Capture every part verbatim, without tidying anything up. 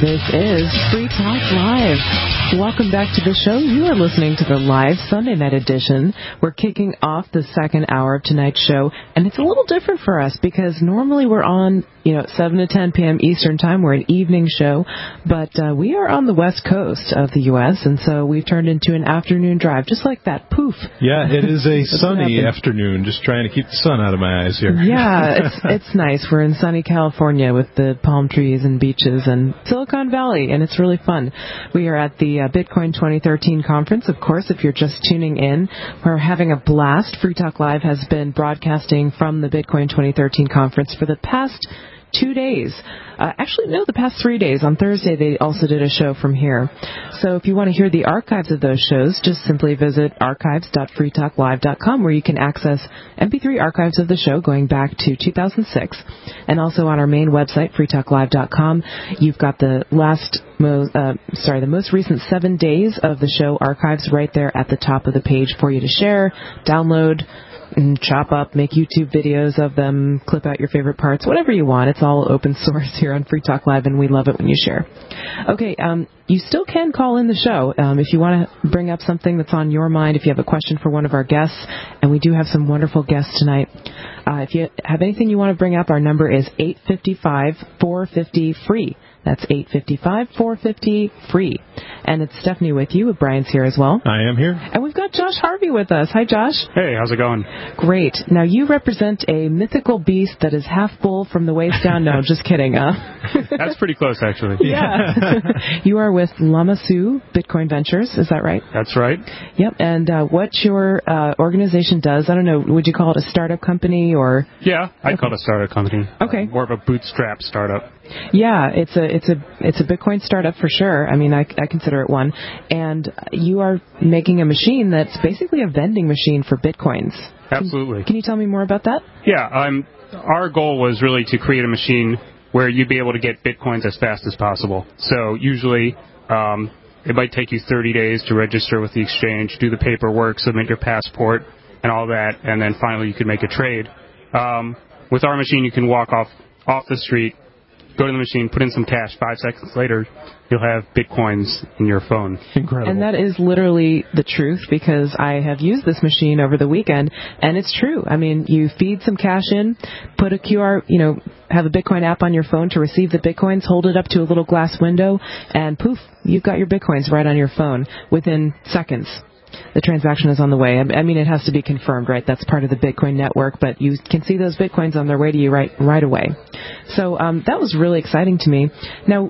This is Free Talk Live. Welcome back to the show. You are listening to the live Sunday night edition. We're kicking off the second hour of tonight's show, and it's a little different for us because normally we're on, you know, seven to ten p.m. Eastern Time. We're an evening show, but uh, we are on the west coast of the U S, and so we've turned into an afternoon drive, just like that. Poof. Yeah, it is a sunny afternoon. Just trying to keep the sun out of my eyes here. Yeah, it's it's nice. We're in sunny California with the palm trees and beaches and Silicon Valley, and it's really fun. We are at the uh, Bitcoin twenty thirteen conference. Of course, if you're just tuning in, we're having a blast. Free Talk Live has been broadcasting from the Bitcoin twenty thirteen conference for the past two days. Uh, actually, no, the past three days. On Thursday, they also did a show from here. So if you want to hear the archives of those shows, just simply visit archives dot free talk live dot com, where you can access M P three archives of the show going back to two thousand six. And also on our main website, free talk live dot com, you've got the last, mo- uh, sorry, the most recent seven days of the show archives right there at the top of the page for you to share, download, and chop up, make YouTube videos of them, clip out your favorite parts, whatever you want. It's all open source here on Free Talk Live, and we love it when you share. Okay, um, you still can call in the show um, if you want to bring up something that's on your mind, if you have a question for one of our guests, and we do have some wonderful guests tonight. Uh, if you have anything you want to bring up, our number is eight five five, four five zero, free. That's eight five five, four five zero, free. And it's Stephanie with you. Brian's here as well. I am here. And we've got Josh Harvey with us. Hi, Josh. Hey, how's it going? Great. Now, you represent a mythical beast that is half bull from the waist down. No, just kidding. Uh. That's pretty close, actually. Yeah. You are with Lamassu Bitcoin Ventures. Is that right? That's right. Yep. And uh, what your uh, organization does, I don't know, would you call it a startup company or? Yeah, I'd okay. call it a startup company. Okay. More of a bootstrap startup. Yeah, it's a it's a it's a Bitcoin startup for sure. I mean, I, I consider it one. And you are making a machine that's basically a vending machine for Bitcoins. Absolutely. Can, can you tell me more about that? Yeah, um, our goal was really to create a machine where you'd be able to get Bitcoins as fast as possible. So usually um, it might take you thirty days to register with the exchange, do the paperwork, submit your passport, and all that, and then finally you can make a trade. Um, with our machine, you can walk off off the street, go to the machine, put in some cash. Five seconds later, you'll have Bitcoins in your phone. Incredible. And that is literally the truth, because I have used this machine over the weekend, and it's true. I mean, you feed some cash in, put a Q R, you know, have a Bitcoin app on your phone to receive the Bitcoins, hold it up to a little glass window, and poof, you've got your Bitcoins right on your phone within seconds. The transaction is on the way. I mean, it has to be confirmed, right? That's part of the Bitcoin network, but you can see those Bitcoins on their way to you right right away. So um, that was really exciting to me. Now,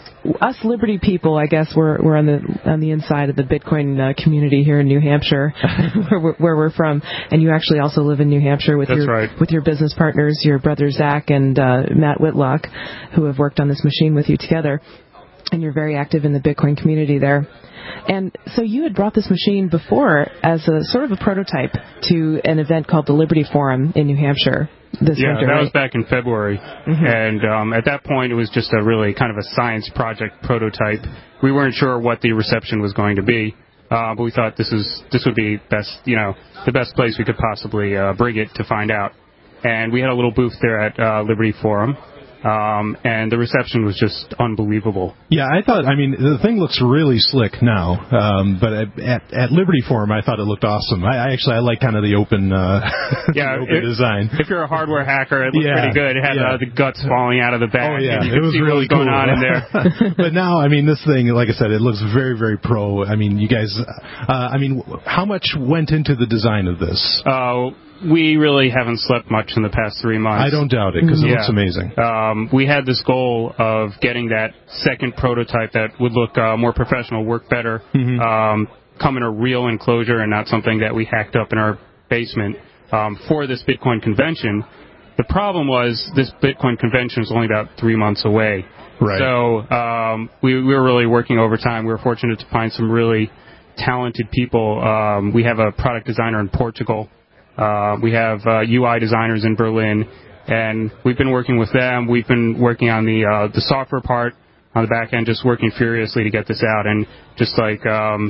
us Liberty people, I guess, we're we're on the on the inside of the Bitcoin uh, community here in New Hampshire, where, we're, where we're from. And you actually also live in New Hampshire with That's your right. with your business partners, your brother Zach and uh, Matt Whitlock, who have worked on this machine with you together. And you're very active in the Bitcoin community there. And so you had brought this machine before as a sort of a prototype to an event called the Liberty Forum in New Hampshire this yeah, winter, that right? was back in February. Mm-hmm. And um, at that point, it was just a really kind of a science project prototype. We weren't sure what the reception was going to be, uh, but we thought this is this would be best, you know, the best place we could possibly uh, bring it to find out. And we had a little booth there at uh, Liberty Forum. Um, and the reception was just unbelievable. Yeah, I thought, I mean, the thing looks really slick now, um, but at, at, at Liberty Forum, I thought it looked awesome. I, I actually, I like kind of the open, uh, yeah, the open it, design. If you're a hardware hacker, it looked yeah, pretty good. It had yeah. uh, the guts falling out of the back. Oh, yeah, and you it could was see really what was going cool. on in there. But now, I mean, this thing, like I said, it looks very, very pro. I mean, you guys, uh, I mean, how much went into the design of this? Uh, we really haven't slept much in the past three months. I don't doubt it, because it yeah. looks amazing. Um, we had this goal of getting that second prototype that would look uh, more professional, work better, mm-hmm. um, come in a real enclosure and not something that we hacked up in our basement um, for this Bitcoin convention. The problem was this Bitcoin convention is only about three months away. Right. So um, we, we were really working overtime. We were fortunate to find some really talented people. Um, we have a product designer in Portugal. Uh, we have uh, U I designers in Berlin, and we've been working with them. We've been working on the uh, the software part on the back end, just working furiously to get this out. And just like um,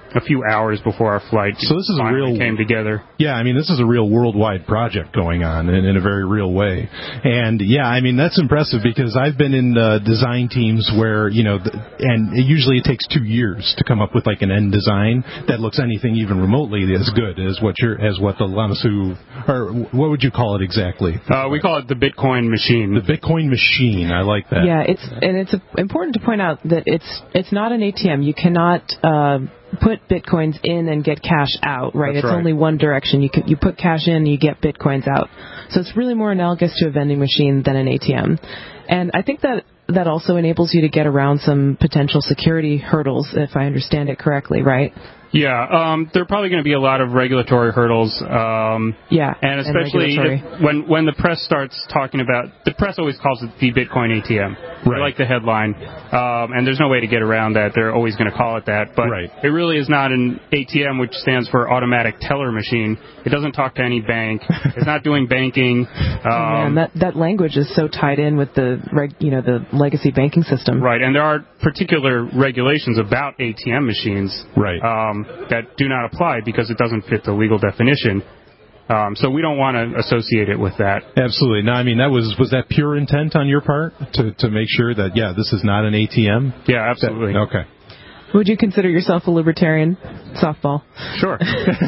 a few hours before our flight. So this is a real came together. Yeah, I mean, this is a real worldwide project going on in, in a very real way. And yeah, I mean, that's impressive because I've been in uh, design teams where, you know, the, and it usually it takes two years to come up with like an end design that looks anything even remotely as good as what you're, as what the Llama-Su, or what would you call it exactly? Uh, we call it the Bitcoin machine. The Bitcoin machine. I like that. Yeah, it's and it's important to point out that it's it's not an A T M. You cannot uh, put bitcoins in and get cash out, right? That's it's right. only one direction. You can, you put cash in, you get bitcoins out. So it's really more analogous to a vending machine than an A T M. And I think that that also enables you to get around some potential security hurdles, if I understand it correctly, right? Yeah, um, there are probably going to be a lot of regulatory hurdles. Um, yeah, and especially and if, when when the press starts talking about, the press always calls it the Bitcoin A T M. Right. They like the headline, um, and there's no way to get around that. They're always going to call it that, but right. It really is not an A T M, which stands for automatic teller machine. It doesn't talk to any bank. It's not doing banking. Um, oh man, that that language is so tied in with the reg, you know the legacy banking system. Right, and there are particular regulations about A T M machines. Right. Um, that do not apply because it doesn't fit the legal definition. Um, so we don't want to associate it with that. Absolutely. No, I mean, that was was that pure intent on your part to, to make sure that, yeah, this is not an A T M? Yeah, absolutely. That, okay. Would you consider yourself a libertarian? Softball. Sure.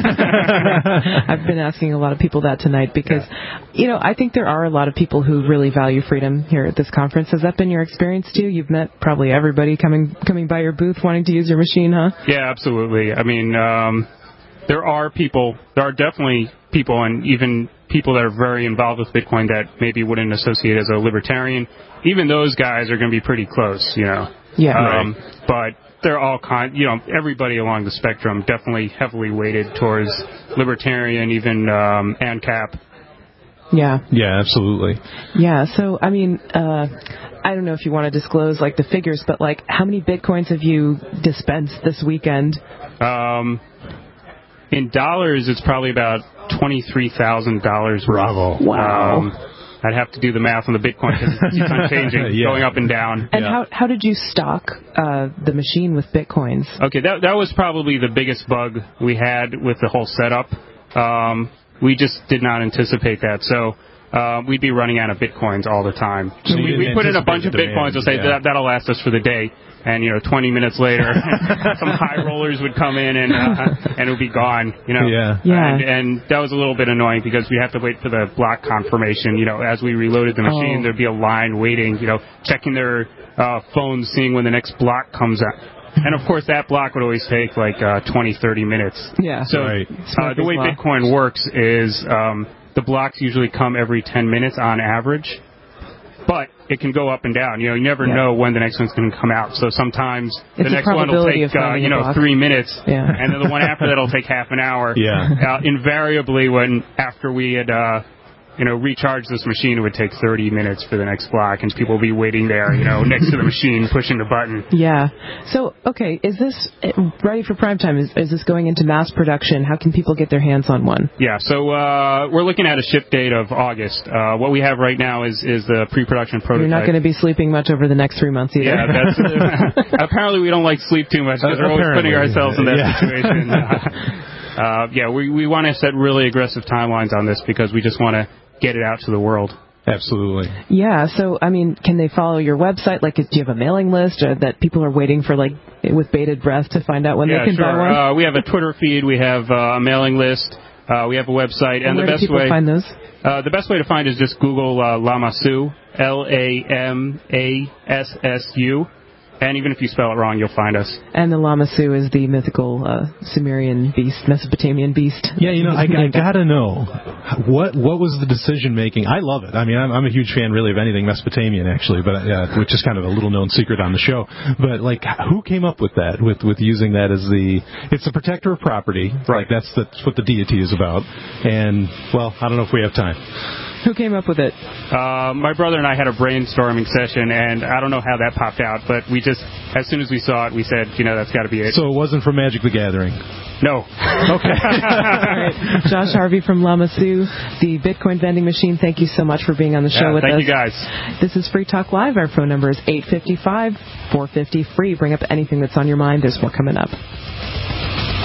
I've been asking a lot of people that tonight because, yeah. you know, I think there are a lot of people who really value freedom here at this conference. Has that been your experience, too? You've met probably everybody coming coming by your booth wanting to use your machine, huh? Yeah, absolutely. I mean, um, there are people, there are definitely people, and even people that are very involved with Bitcoin that maybe wouldn't associate as a libertarian. Even those guys are going to be pretty close, you know. Yeah. Um, right. But they're all kind, you know, everybody along the spectrum definitely heavily weighted towards libertarian, even um, ANCAP. Yeah. Yeah, absolutely. Yeah. So, I mean, uh, I don't know if you want to disclose like the figures, but like, how many bitcoins have you dispensed this weekend? Um, in dollars, it's probably about twenty-three thousand dollars. Bravo! Wow. Um, I'd have to do the math on the Bitcoin because it keeps on changing, yeah. going up and down. And yeah. how how did you stock uh, the machine with Bitcoins? Okay, that that was probably the biggest bug we had with the whole setup. Um, we just did not anticipate that. So uh, we'd be running out of Bitcoins all the time. So we, we put in a bunch of Bitcoins. We'll say yeah. that, that'll last us for the day. And, you know, twenty minutes later, some high rollers would come in and uh, and it would be gone, you know. Yeah. yeah. And, and that was a little bit annoying because we have to wait for the block confirmation. You know, as we reloaded the machine, oh. there'd be a line waiting, you know, checking their uh, phones, seeing when the next block comes out. And, of course, that block would always take, like, uh, twenty, thirty minutes. Yeah. So right. uh, the way block. Bitcoin works is um, the blocks usually come every ten minutes on average. But it can go up and down. You know, you never yeah. know when the next one's going to come out. So sometimes it's the next one will take, uh, you know, three minutes, yeah. and then the one after that will take half an hour. Yeah. Uh, invariably, when after we had, uh, you know, recharged this machine, it would take thirty minutes for the next block, and people will be waiting there, you know, next to the machine, pushing the button. Yeah. So, okay, is this ready for prime time? Is, is this going into mass production? How can people get their hands on one? Yeah. So uh, we're looking at a ship date of August. Uh, what we have right now is is the pre-production prototype. You're not going to be sleeping much over the next three months either. Yeah. That's, apparently, we don't like sleep too much because we're always putting ourselves in that yeah. situation. Uh, uh, yeah. We we want to set really aggressive timelines on this because we just want to get it out to the world. Absolutely. Yeah, so, I mean, can they follow your website? Like, do you have a mailing list or that people are waiting for, like, with bated breath to find out when yeah, they can sure. buy one? Uh, we have a Twitter feed. We have uh, a mailing list. Uh, we have a website. And, and where the best do people way, find those? Uh, the best way to find is just Google uh, Llama-Su, L A M A S S U. And even if you spell it wrong, you'll find us. And the Llama-Su is the mythical uh, Sumerian beast, Mesopotamian beast. Yeah, you know, I, I gotta know, what what was the decision making? I love it. I mean, I'm, I'm a huge fan, really, of anything Mesopotamian, actually, but uh, which is kind of a little known secret on the show. But like, who came up with that? With with using that as the, it's the protector of property. Right. Like that's that's what the deity is about. And well, I don't know if we have time. Who came up with it? Uh, my brother and I had a brainstorming session, and I don't know how that popped out, but we just, as soon as we saw it, we said, you know, that's got to be it. So it wasn't from Magic the Gathering? No. Okay. All right. Josh Harvey from Llama-Su, the Bitcoin vending machine, thank you so much for being on the show yeah, with thank us. Thank you, guys. This is Free Talk Live. Our phone number is eight five five, four five zero, free. Bring up anything that's on your mind. There's more coming up.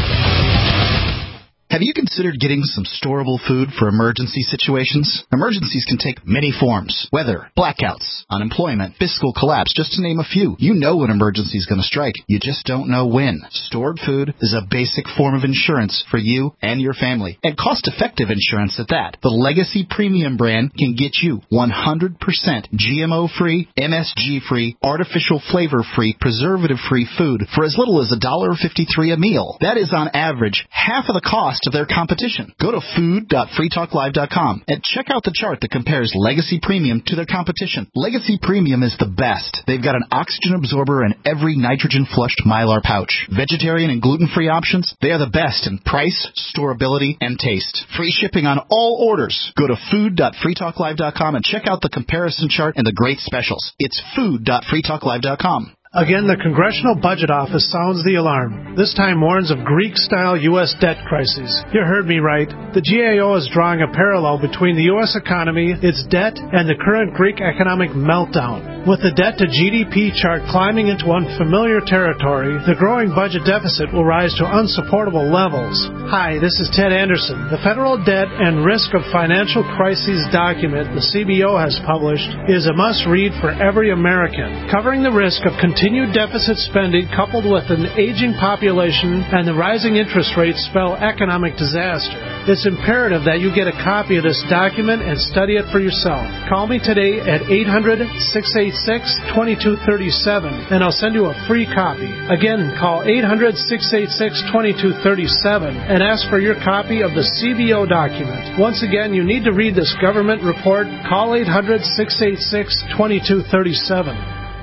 Have you considered getting some storable food for emergency situations? Emergencies can take many forms. Weather, blackouts, unemployment, fiscal collapse, just to name a few. You know when an emergency is going to strike. You just don't know when. Stored food is a basic form of insurance for you and your family, and cost-effective insurance at that. The Legacy Premium brand can get you one hundred percent G M O-free, M S G-free, artificial flavor-free, preservative-free food for as little as one dollar fifty-three a meal. That is on average half of the cost of their competition. Go to food dot free talk live dot com and check out the chart that compares Legacy Premium to their competition. Legacy Premium is the best. They've got an oxygen absorber in every nitrogen-flushed Mylar pouch. Vegetarian and gluten-free options, they are the best in price, storability, and taste. Free shipping on all orders. Go to food dot free talk live dot com and check out the comparison chart and the great specials. It's food dot free talk live dot com. Again, the Congressional Budget Office sounds the alarm. This time warns of Greek-style U S debt crises. You heard me right. The G A O is drawing a parallel between the U S economy, its debt, and the current Greek economic meltdown. With the debt to G D P chart climbing into unfamiliar territory, the growing budget deficit will rise to unsupportable levels. Hi, this is Ted Anderson. The Federal Debt and Risk of Financial Crises document the C B O has published is a must-read for every American, covering the risk of continued Continued deficit spending coupled with an aging population and the rising interest rates spell economic disaster. It's imperative that you get a copy of this document and study it for yourself. Call me today at eight hundred, six eight six, two two three seven and I'll send you a free copy. Again, call eight hundred, six eight six, two two three seven and ask for your copy of the C B O document. Once again, you need to read this government report. Call eight hundred, six eight six, two two three seven.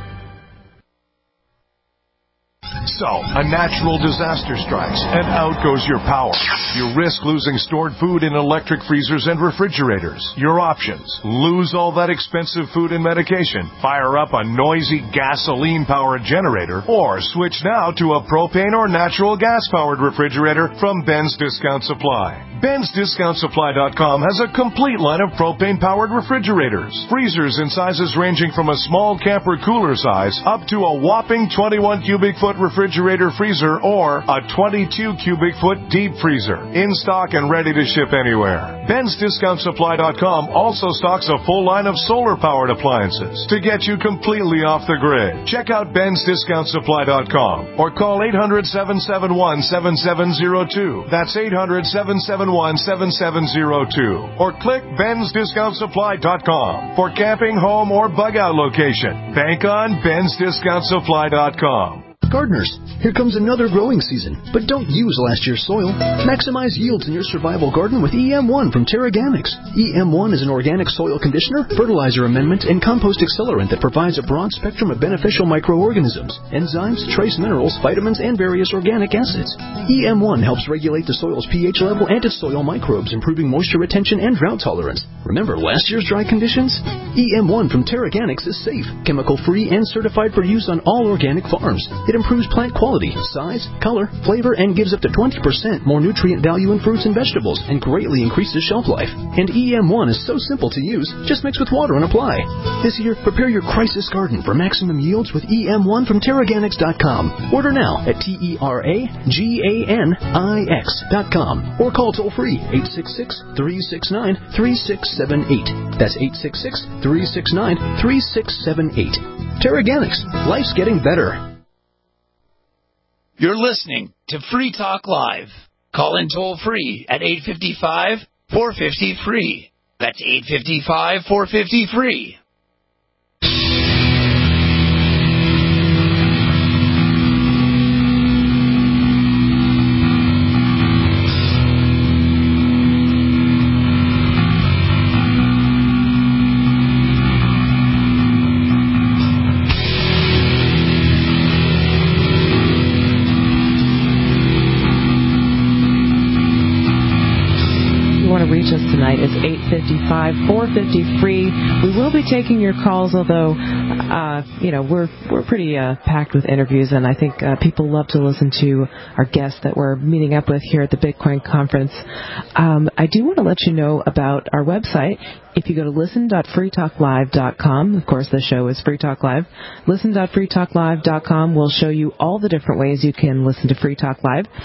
So, a natural disaster strikes, and out goes your power. You risk losing stored food in electric freezers and refrigerators. Your options: lose all that expensive food and medication, fire up a noisy gasoline-powered generator, or switch now to a propane or natural gas-powered refrigerator from Ben's Discount Supply. Ben's Discount Supply dot com has a complete line of propane-powered refrigerators. Freezers in sizes ranging from a small camper cooler size up to a whopping twenty-one cubic foot refrigerator freezer or a twenty-two cubic foot deep freezer. In stock and ready to ship anywhere. Ben's Discount Supply dot com also stocks a full line of solar-powered appliances to get you completely off the grid. Check out Ben's Discount Supply dot com or call eight hundred, seven seven one, seven seven zero two. That's eight hundred, seven seven one, seven seven zero two. Or click Ben's Discount Supply dot com for camping, home, or bug-out location. Bank on Ben's Discount Supply dot com. Gardeners, here comes another growing season, but don't use last year's soil. Maximize yields in your survival garden with E M one from Terraganics. E M one is an organic soil conditioner, fertilizer amendment, and compost accelerant that provides a broad spectrum of beneficial microorganisms, enzymes, trace minerals, vitamins, and various organic acids. E M one helps regulate the soil's pH level and its soil microbes, improving moisture retention and drought tolerance. Remember last year's dry conditions? E M one from Terraganics is safe, chemical-free, and certified for use on all organic farms. It improves plant quality, size, color, flavor, and gives up to twenty percent more nutrient value in fruits and vegetables and greatly increases shelf life. And E M one is so simple to use, just mix with water and apply. This year, prepare your crisis garden for maximum yields with E M one from Terraganics dot com. Order now at T E R A G A N I X dot com or call toll-free eight six six, three six nine, three six seven eight. That's eight six six, three six nine, three six seven eight. Terraganics. Life's getting better. You're listening to Free Talk Live. Call in toll-free at eight five five, four five zero, free. That's eight five five, four five zero, free. Reach us tonight. It's eight five five, four five zero, free. We will be taking your calls, although, uh, you know, we're we're pretty uh, packed with interviews, and I think uh, people love to listen to our guests that we're meeting up with here at the Bitcoin conference. Um, I do want to let you know about our website. If you go to listen dot free talk live dot com, of course the show is Free Talk Live, listen dot free talk live dot com will show you all the different ways you can listen to Free Talk Live.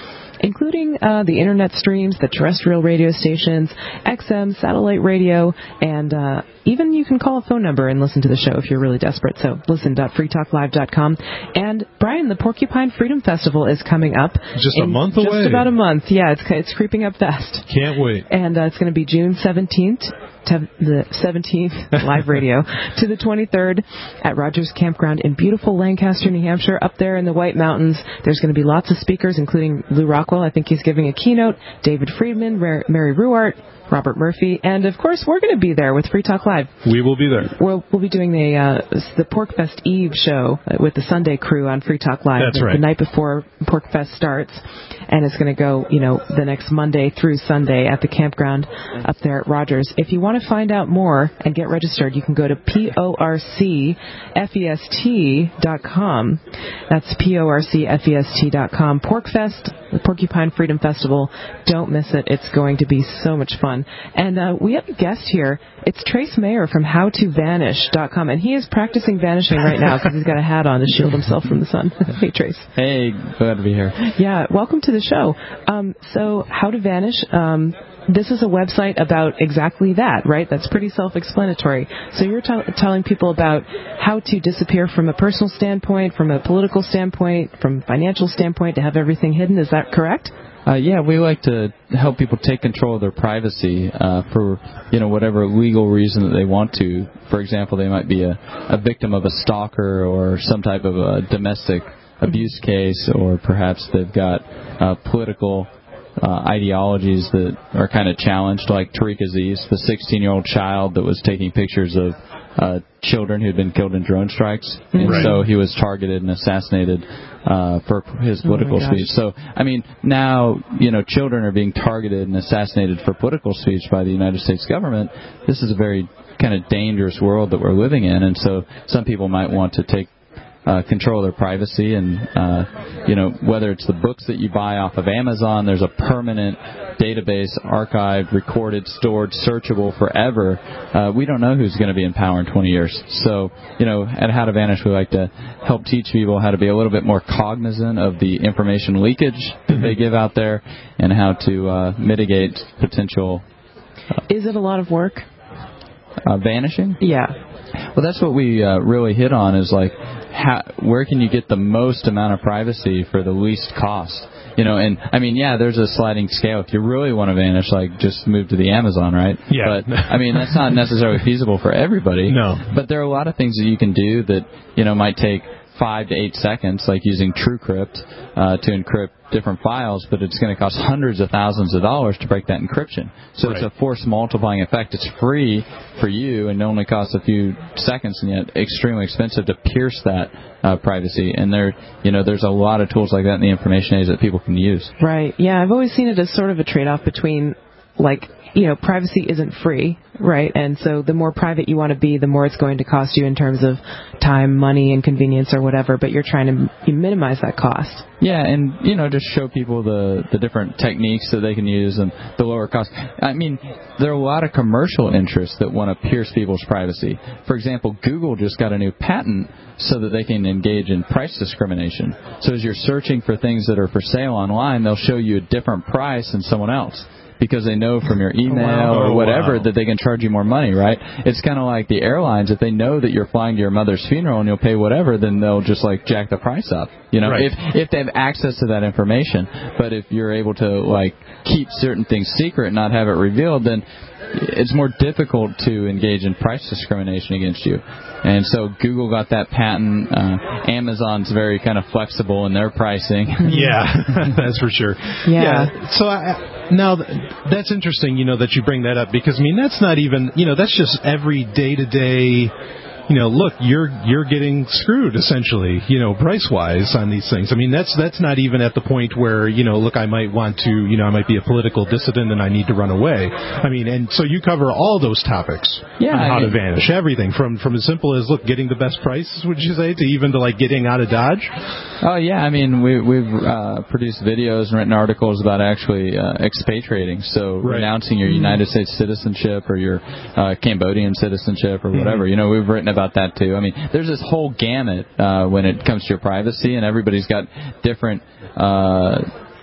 including uh, the internet streams, the terrestrial radio stations, X M, satellite radio, and uh, even you can call a phone number and listen to the show if you're really desperate. So listen dot free talk live dot com. And Brian, the Porcupine Freedom Festival is coming up. Just a month just away. Just about a month. Yeah, it's it's creeping up fast. Can't wait. And uh, it's going to be June seventeenth. To the seventeenth live radio to the twenty-third at Rogers Campground in beautiful Lancaster, New Hampshire, up there in the White Mountains. There's going to be lots of speakers, including Lou Rockwell. I think he's giving a keynote. David Friedman, Mary Ruart, Robert Murphy, and of course we're going to be there with Free Talk Live. We will be there. We'll, we'll be doing the uh, the Porkfest Eve show with the Sunday crew on Free Talk Live. That's the, right. The night before Porkfest starts, and it's going to go, you know, the next Monday through Sunday at the campground up there at Rogers. If you want to find out more and get registered, you can go to P O R C F E S T dot com. That's P O R C F E S T dot com. Porkfest, the Porcupine Freedom Festival. Don't miss it. It's going to be so much fun. And uh, we have a guest here. It's Trace Mayer from how to vanish dot com, and he is practicing vanishing right now because he's got a hat on to shield himself from the sun. Hey, Trace. Hey, glad to be here. Yeah, welcome to the show. Um, so, How to Vanish, um, this is a website about exactly that, right? That's pretty self-explanatory. So you're t- telling people about how to disappear from a personal standpoint, from a political standpoint, from a financial standpoint, to have everything hidden. Is that correct? Uh, yeah, we like to help people take control of their privacy uh, for, you know, whatever legal reason that they want to. For example, they might be a, a victim of a stalker or some type of a domestic abuse case, or perhaps they've got uh, political uh, ideologies that are kind of challenged, like Tariq Aziz, the sixteen-year-old child that was taking pictures of uh, children who had been killed in drone strikes. And right. so he was targeted and assassinated uh, for his political oh speech. So, I mean, now, you know, children are being targeted and assassinated for political speech by the United States government. This is a very kind of dangerous world that we're living in, and so some people might want to take Uh, control their privacy, and uh, you know, whether it's the books that you buy off of Amazon, there's a permanent database, archived, recorded, stored, searchable forever. Uh, we don't know who's going to be in power in twenty years. So, you know, at How to Vanish, we like to help teach people how to be a little bit more cognizant of the information leakage that they give out there, and how to uh, mitigate potential. Uh, Is it a lot of work? Uh, vanishing? Yeah. Well, that's what we uh, really hit on, is like, how, where can you get the most amount of privacy for the least cost? You know, and I mean, yeah, there's a sliding scale. If you really want to vanish, like, just move to the Amazon, right? Yeah. But I mean, that's not necessarily feasible for everybody. No. But there are a lot of things that you can do that, you know, might take five to eight seconds, like using TrueCrypt uh, to encrypt different files, but it's going to cost hundreds of thousands of dollars to break that encryption. So right. It's a force multiplying effect. It's free for you and only costs a few seconds, and yet extremely expensive to pierce that uh, privacy. And there, you know, there's a lot of tools like that in the information age that people can use. Right. Yeah, I've always seen it as sort of a trade-off between, like, you know, privacy isn't free, right? And so the more private you want to be, the more it's going to cost you in terms of time, money, and convenience or whatever, but you're trying to minimize that cost. Yeah, and, you know, just show people the, the different techniques that they can use and the lower cost. I mean, there are a lot of commercial interests that want to pierce people's privacy. For example, Google just got a new patent so that they can engage in price discrimination. So as you're searching for things that are for sale online, they'll show you a different price than someone else, because they know from your email wow. or whatever oh, wow. that they can charge you more money, right? It's kind of like the airlines. If they know that you're flying to your mother's funeral and you'll pay whatever, then they'll just, like, jack the price up, you know, right. if if they have access to that information. But if you're able to, like, keep certain things secret and not have it revealed, then it's more difficult to engage in price discrimination against you. And so Google got that patent. Uh, Amazon's very kind of flexible in their pricing. Yeah, that's for sure. Yeah. yeah. So I, now that's interesting, you know, that you bring that up, because I mean that's not even, you know, that's just every day to day. You know, look, you're you're getting screwed essentially, you know, price wise on these things. I mean, that's that's not even at the point where, you know, look, I might want to, you know, I might be a political dissident and I need to run away. I mean, and so you cover all those topics yeah, on how I mean, to vanish, everything from from as simple as, look, getting the best price, would you say, to even to like getting out of Dodge. Oh yeah, I mean, we, we've uh, produced videos and written articles about actually uh, expatriating, so right. renouncing your United States citizenship or your uh, Cambodian citizenship or whatever. Mm-hmm. You know, we've written about that too. I mean, there's this whole gamut uh, when it comes to your privacy, and everybody's got different uh,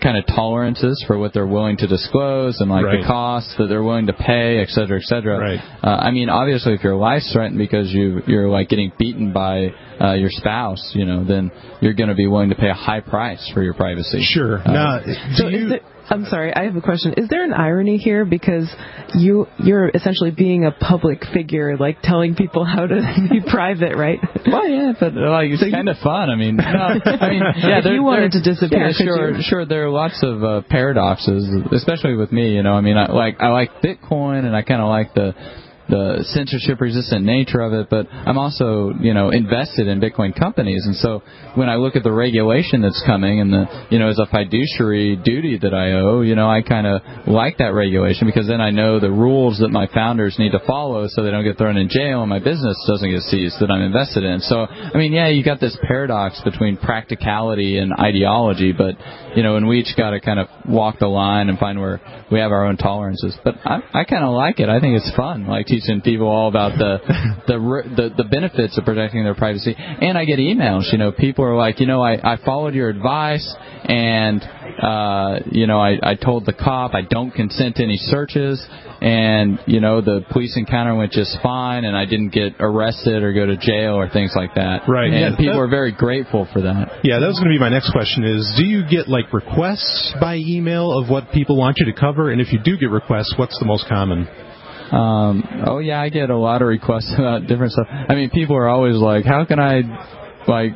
kind of tolerances for what they're willing to disclose and like right. the costs that they're willing to pay, et cetera, et cetera. Right. Uh, I mean, obviously, if your life's threatened because you you're like getting beaten by uh, your spouse, you know, then you're going to be willing to pay a high price for your privacy. Sure. Uh, now, so do you? Is there, I'm sorry, I have a question. Is there an irony here because you you're essentially being a public figure, like telling people how to be private, right? Well, yeah, but like it's so kind of fun. I mean, no, I mean, yeah, if you wanted to disappear, yeah, sure, you? sure. There are lots of uh, paradoxes, especially with me. You know, I mean, I like I like Bitcoin, and I kind of like the. the censorship-resistant nature of it, but I'm also, you know, invested in Bitcoin companies, and so when I look at the regulation that's coming and the, you know, as a fiduciary duty that I owe, you know, I kind of like that regulation because then I know the rules that my founders need to follow so they don't get thrown in jail and my business doesn't get seized that I'm invested in. So, I mean, yeah, you got this paradox between practicality and ideology, but, you know, and we each got to kind of walk the line and find where we have our own tolerances. But I, I kind of like it. I think it's fun, like teaching people all about the, the the the benefits of protecting their privacy. And I get emails. You know, people are like, you know, I, I followed your advice, and uh, you know, I, I told the cop I don't consent to any searches, and you know, the police encounter went just fine, and I didn't get arrested or go to jail or things like that. Right. And yeah, people that, are very grateful for that. Yeah, that was going to be my next question. Is do you get like requests by email of what people want you to cover? And if you do get requests, what's the most common? Um, oh yeah, I get a lot of requests about different stuff. I mean, people are always like, how can I, like,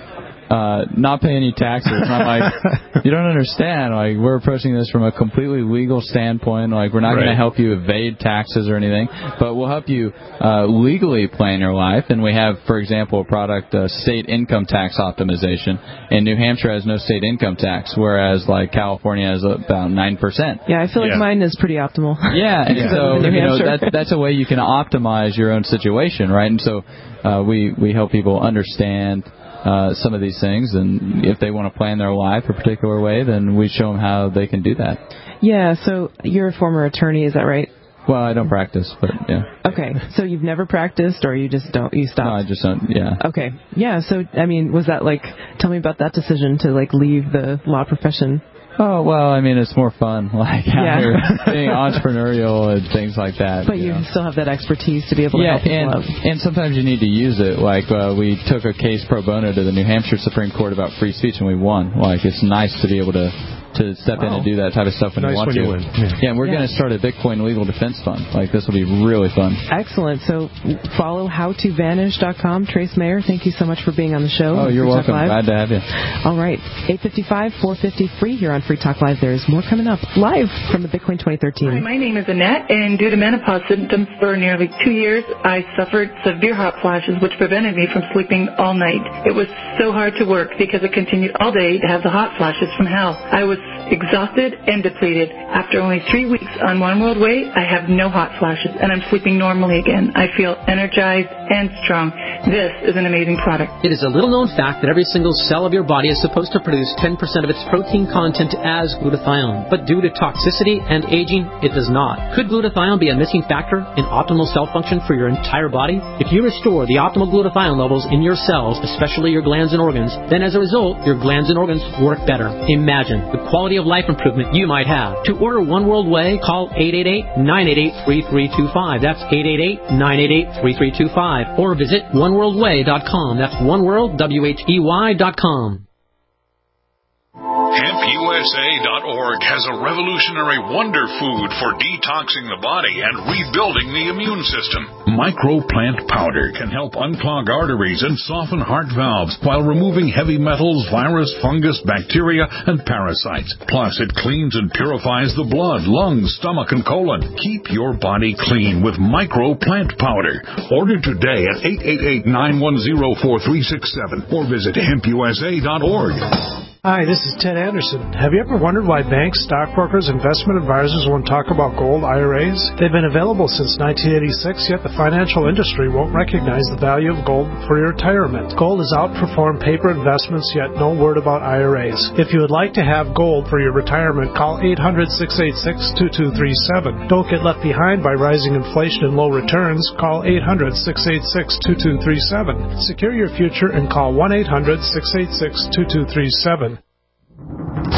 uh, not pay any taxes? And I'm like, you don't understand. Like, we're approaching this from a completely legal standpoint. Like, we're not right. going to help you evade taxes or anything, but we'll help you uh, legally plan your life. And we have, for example, a product, uh, state income tax optimization. And New Hampshire has no state income tax, whereas, like, California has about nine percent. Yeah, I feel like yeah. mine is pretty optimal. Yeah, and yeah. so, you know, that, that's a way you can optimize your own situation, right? And so uh, we, we help people understand Uh, some of these things, and if they want to plan their life a particular way, then we show them how they can do that. Yeah, so you're a former attorney, is that right? Well, I don't practice, but yeah. Okay, so you've never practiced, or you just don't, you stopped? No, I just don't, yeah. Okay, yeah, so, I mean, was that like, tell me about that decision to, like, leave the law profession. Oh, well, I mean, it's more fun, like, yeah. you're being entrepreneurial and things like that. But you, you know. still have that expertise to be able to yeah, help people and, out. and sometimes you need to use it. Like, uh, we took a case pro bono to the New Hampshire Supreme Court about free speech, and we won. Like, it's nice to be able to to step wow. in and do that type of stuff when nice you want when to. You win. Yeah. yeah, and we're yeah. going to start a Bitcoin legal defense fund. Like, this will be really fun. Excellent. So follow how to vanish dot com. Trace Mayer, thank you so much for being on the show. Oh, you're welcome. Glad to have you. All right. eight fifty-five, four fifty free here on Free Talk Live. There is more coming up live from the Bitcoin twenty thirteen. Hi, my name is Annette, and due to menopause symptoms for nearly two years, I suffered severe hot flashes, which prevented me from sleeping all night. It was so hard to work because it continued all day to have the hot flashes from hell. I was exhausted and depleted. After only three weeks on One World Way, I have no hot flashes, and I'm sleeping normally again. I feel energized and strong. This is an amazing product. It is a little-known fact that every single cell of your body is supposed to produce ten percent of its protein content as glutathione. But due to toxicity and aging, it does not. Could glutathione be a missing factor in optimal cell function for your entire body? If you restore the optimal glutathione levels in your cells, especially your glands and organs, then as a result, your glands and organs work better. Imagine the quality of life improvement you might have. To order One World Way, call eight eight eight, nine eight eight, three three two five. That's eight eight eight, nine eight eight, three three two five. Or visit one world way dot com. That's oneworld, W H E Y dot com. Hemp U S A dot org has a revolutionary wonder food for detoxing the body and rebuilding the immune system. Microplant powder can help unclog arteries and soften heart valves while removing heavy metals, virus, fungus, bacteria, and parasites. Plus, it cleans and purifies the blood, lungs, stomach, and colon. Keep your body clean with Microplant powder. Order today at eight eight eight, nine one zero, four three six seven or visit hemp U S A dot org. Hi, this is Ted Anderson. Have you ever wondered why banks, stockbrokers, investment advisors won't talk about gold I R As? They've been available since nineteen eighty-six, yet the financial industry won't recognize the value of gold for your retirement. Gold has outperformed paper investments, yet no word about I R As. If you would like to have gold for your retirement, call eight hundred, six eight six, two two three seven. Don't get left behind by rising inflation and low returns. Call eight hundred, six eight six, two two three seven. Secure your future and call one eight hundred, six eight six, two two three seven.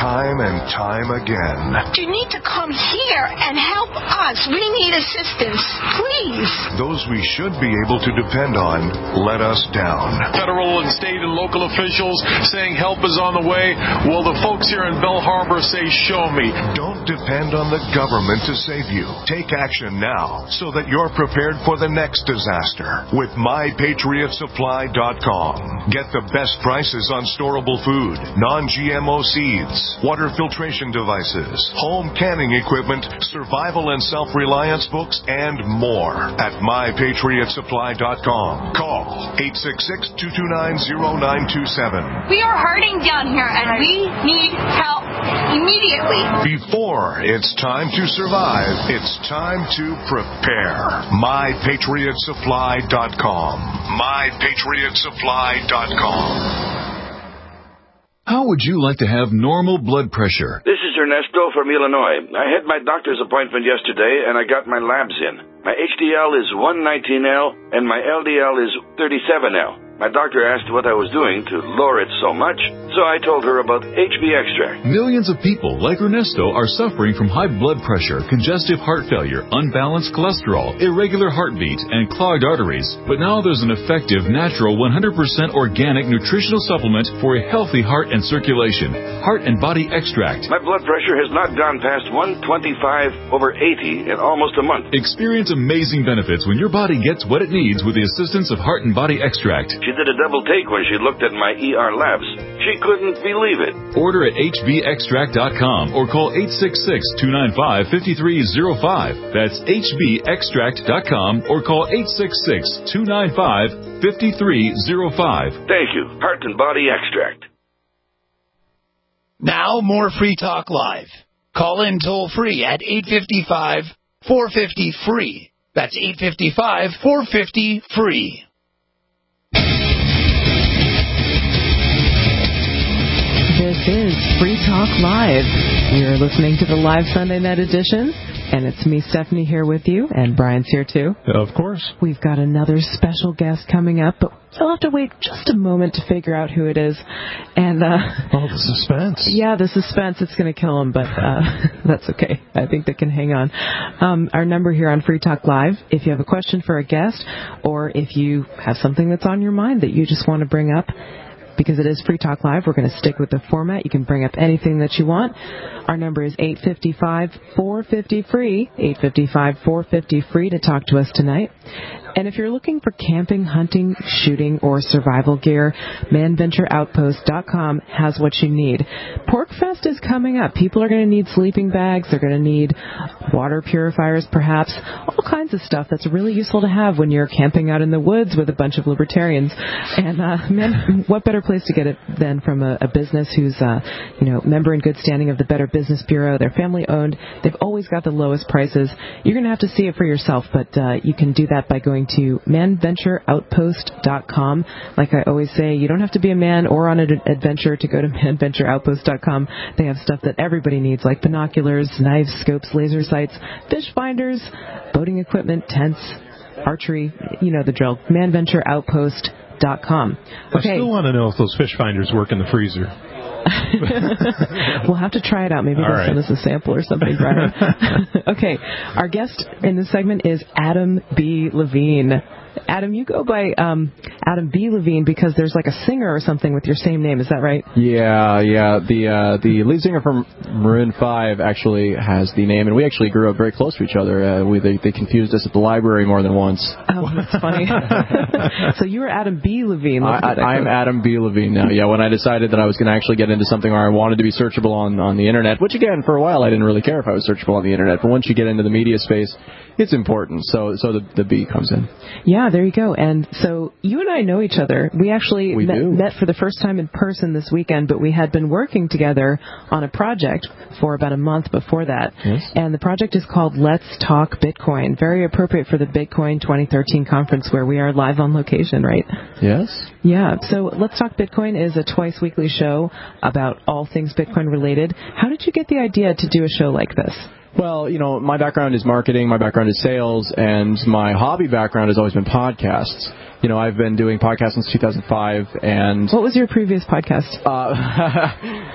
time and time again. You need to come here and help us. We need assistance. Please. Those we should be able to depend on let us down. Federal and state and local officials saying help is on the way. Well, the folks here in Bell Harbor say, show me. Don't depend on the government to save you. Take action now so that you're prepared for the next disaster with my patriot supply dot com. Get the best prices on storable food, non-G M O seeds, water filtration devices, home canning equipment, survival and self-reliance books, and more at my patriot supply dot com. Call eight six six, two two nine, zero nine two seven. We are hurting down here and we need help immediately. Before it's time to survive, it's time to prepare. my patriot supply dot com. my patriot supply dot com. How would you like to have normal blood pressure? This is Ernesto from Illinois. I had my doctor's appointment yesterday, and I got my labs in. My H D L is one nineteen L, and my L D L is thirty-seven L. My doctor asked what I was doing to lower it so much, so I told her about H B extract. Millions of people like Ernesto are suffering from high blood pressure, congestive heart failure, unbalanced cholesterol, irregular heartbeat, and clogged arteries. But now there's an effective, natural, one hundred percent organic nutritional supplement for a healthy heart and circulation. Heart and Body Extract. My blood pressure has not gone past one twenty-five over eighty in almost a month. Experience amazing benefits when your body gets what it needs with the assistance of Heart and Body Extract. She did a double take when she looked at my E R labs. She couldn't believe it. Order at H B extract dot com or call eight six six, two nine five, five three zero five. That's H B extract dot com or call eight six six, two nine five, five three zero five. Thank you. Heart and Body Extract. Now more Free Talk Live. Call in toll free at eight five five, four five zero, free. That's eight five five, four five zero, free. This is Free Talk Live. You're listening to the live Sunday night edition, and it's me, Stephanie, here with you, and Brian's here too. Of course. We've got another special guest coming up, but you'll have to wait just a moment to figure out who it is. And uh, oh, the suspense. Yeah, the suspense. It's going to kill them, but uh, that's okay. I think they can hang on. Um, our number here on Free Talk Live, if you have a question for a guest, or if you have something that's on your mind that you just want to bring up, because it is Free Talk Live, we're going to stick with the format. You can bring up anything that you want. Our number is eight five five, four five zero, free, eight five five, four five zero, free to talk to us tonight. And if you're looking for camping, hunting, shooting, or survival gear, man venture outpost dot com has what you need. PorcFest is coming up. People are going to need sleeping bags. They're going to need water purifiers, perhaps. All kinds of stuff that's really useful to have when you're camping out in the woods with a bunch of libertarians. And, uh, man, what better place to get it than from a, a business who's, uh, you know, member in good standing of the Better Business Bureau. They're family owned. They've always got the lowest prices. You're going to have to see it for yourself, but uh, you can do that by going to man venture outpost dot com. Like I always say, you don't have to be a man or on an adventure to go to man venture outpost dot com. They have stuff that everybody needs, like binoculars, knives, scopes, laser sights, fish finders, boating equipment, tents, archery. You know the drill. man venture outpost dot com. Okay. I still want to know if those fish finders work in the freezer. We'll have to try it out. Maybe they'll right. send us a sample or something, Brian. Okay. Our guest in this segment is Adam B. Levine. Adam, you go by um, Adam B. Levine because there's like a singer or something with your same name. Is that right? Yeah, yeah. The uh, the lead singer from Maroon five actually has the name, and we actually grew up very close to each other. Uh, we they, they confused us at the library more than once. Oh, that's funny. So you were Adam B. Levine. I, I, I am Adam B. Levine now. Yeah, when I decided that I was going to actually get into something where I wanted to be searchable on, on the internet, which again, for a while I didn't really care if I was searchable on the internet, but once you get into the media space, it's important. So so the, the B comes in. Yeah, there you go. And so you and I know each other. We actually we met, do. met for the first time in person this weekend, but we had been working together on a project for about a month before that. Yes. And the project is called Let's Talk Bitcoin. Very appropriate for the Bitcoin twenty thirteen conference where we are live on location, right? Yes. Yeah. So Let's Talk Bitcoin is a twice weekly show about all things Bitcoin related. How did you get the idea to do a show like this? Well, you know, my background is marketing, my background is sales, and my hobby background has always been podcasts. You know, I've been doing podcasts since two thousand five, and... What was your previous podcast? Uh,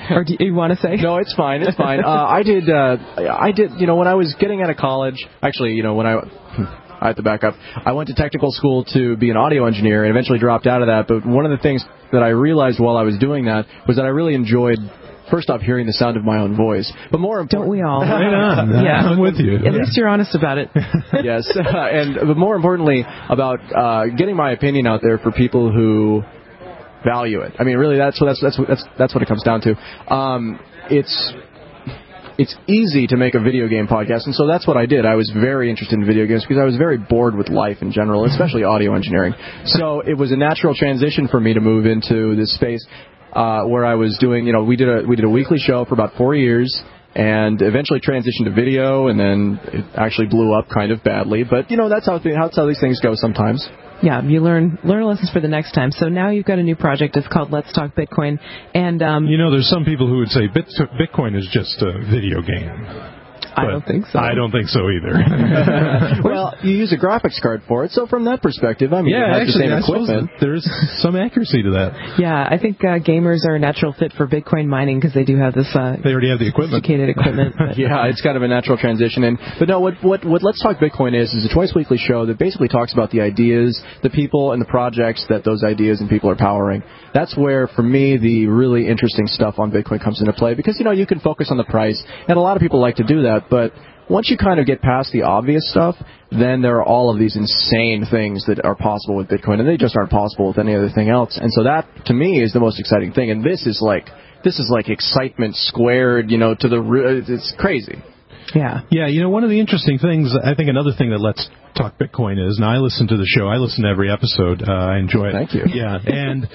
Or do you want to say? No, it's fine. It's fine. Uh, I did. Uh, I did. You know, when I was getting out of college, actually, you know, when I. I have to back up. I went to technical school to be an audio engineer and eventually dropped out of that. But one of the things that I realized while I was doing that was that I really enjoyed, first off, hearing the sound of my own voice. But more important, don't we all? Right on. Yeah, I'm with you. At yeah. least you're honest about it. Yes, uh, and but more importantly, about uh, getting my opinion out there for people who value it. I mean, really, that's what that's that's that's that's what it comes down to. Um, it's. It's easy to make a video game podcast, and so that's what I did. I was very interested in video games because I was very bored with life in general, especially audio engineering. So it was a natural transition for me to move into this space uh, where I was doing, you know, we did a we did a weekly show for about four years, and eventually transitioned to video, and then it actually blew up kind of badly. But you know, that's how that's how these things go sometimes. Yeah, you learn learn lessons for the next time. So now you've got a new project. It's called Let's Talk Bitcoin. And um, you know, there's some people who would say Bit- Bitcoin is just a video game. I don't think so. I don't think so either. Well, you use a graphics card for it, so from that perspective, I mean, yeah, it has actually, the same equipment. There is some accuracy to that. Yeah, I think uh, gamers are a natural fit for Bitcoin mining because they do have this. Uh, they already have the equipment. Sophisticated equipment. Yeah, it's kind of a natural transition. And but no, what what what Let's Talk Bitcoin is is a twice weekly show that basically talks about the ideas, the people, and the projects that those ideas and people are powering. That's where, for me, the really interesting stuff on Bitcoin comes into play because you know you can focus on the price, and a lot of people like to do that, but once you kind of get past the obvious stuff, then there are all of these insane things that are possible with Bitcoin, and they just aren't possible with any other thing else. And so that, to me, is the most exciting thing. And this is like this is like excitement squared, you know, to the it's crazy. Yeah. Yeah, you know, one of the interesting things, I think another thing that Let's Talk Bitcoin is, and I listen to the show, I listen to every episode, uh, I enjoy it. Thank you. Yeah, and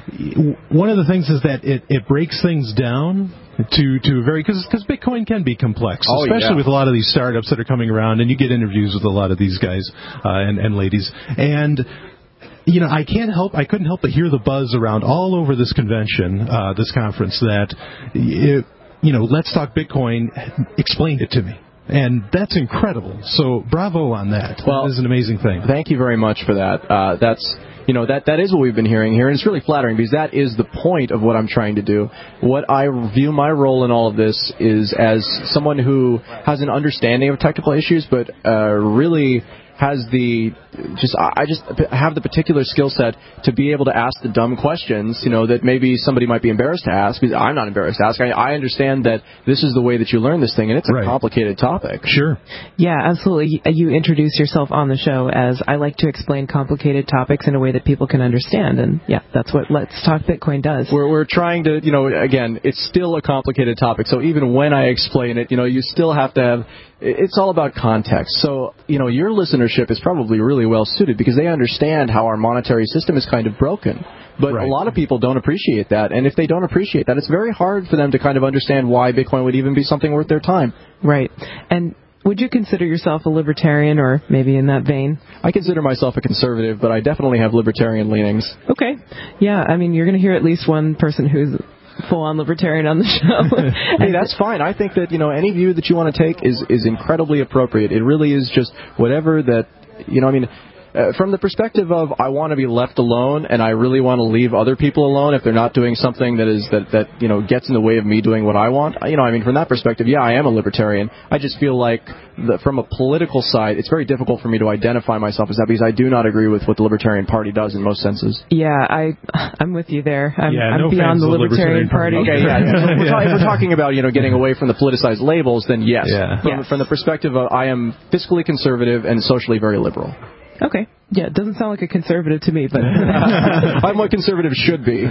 one of the things is that it, it breaks things down to, to very, because Bitcoin can be complex, oh, especially yeah. with a lot of these startups that are coming around, and you get interviews with a lot of these guys uh, and, and ladies, and you know, I can't help, I couldn't help but hear the buzz around all over this convention, uh, this conference, that it, you know, Let's Talk Bitcoin explained it to me. And that's incredible. So bravo on that. Well, that is an amazing thing. Thank you very much for that. Uh, that's, you know, that, that is what we've been hearing here, and it's really flattering because that is the point of what I'm trying to do. What I view my role in all of this is as someone who has an understanding of technical issues, but uh, really has the just I just have the particular skill set to be able to ask the dumb questions, you know, that maybe somebody might be embarrassed to ask. Because I'm not embarrassed to ask. I, I understand that this is the way that you learn this thing, and it's a right. complicated topic. Sure. Yeah, absolutely. You introduce yourself on the show as I like to explain complicated topics in a way that people can understand, and yeah, that's what Let's Talk Bitcoin does. We're we're trying to, you know, again, it's still a complicated topic. So even when I explain it, you know, you still have to have. It's all about context. So, you know, your listenership is probably really well suited because they understand how our monetary system is kind of broken. But right. a lot of people don't appreciate that. And if they don't appreciate that, it's very hard for them to kind of understand why Bitcoin would even be something worth their time. Right. And would you consider yourself a libertarian or maybe in that vein? I consider myself a conservative, but I definitely have libertarian leanings. Okay. Yeah, I mean, you're going to hear at least one person who's full-on libertarian on the show. Hey, that's fine. I think that, you know, any view that you want to take is, is incredibly appropriate. It really is just whatever that, you know, I mean, uh, from the perspective of I want to be left alone and I really want to leave other people alone if they're not doing something that is that, that you know gets in the way of me doing what I want. You know, I mean, from that perspective, yeah, I am a libertarian. I just feel like the, from a political side, it's very difficult for me to identify myself as that because I do not agree with what the Libertarian Party does in most senses. Yeah, I, I'm with you there. I'm, yeah, I'm no beyond the Libertarian Libertarian, Party. Party. Okay, yeah, yeah. So if, we're talking, if we're talking about, you know, getting away from the politicized labels, then yes. Yeah. From, yes. from the perspective of I am fiscally conservative and socially very liberal. Okay. Yeah, it doesn't sound like a conservative to me, but I'm what conservatives should be.